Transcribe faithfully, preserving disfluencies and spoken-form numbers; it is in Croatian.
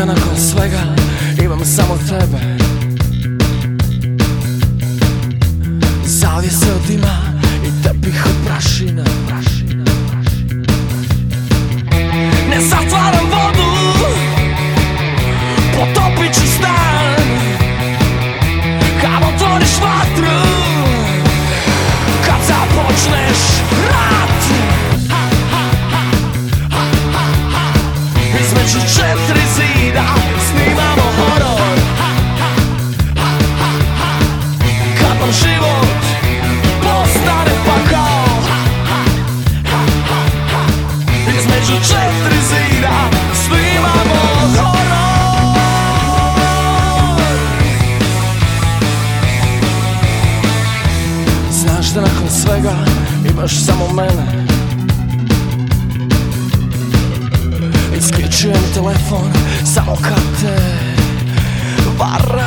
da nakon svega imam samo tebe. Zavjese od dima i tepih od prašina. Ne zatvaram vodu, potopit ću stan. Kad otvoriš vatru, kad započneš rat. Između četiri zida snimamo horor. Kad nam život postane pakao. Između četiri zida snimamo horor. Znaš da nakon svega imaš samo mene. Isključujem telefon samo kad te varam.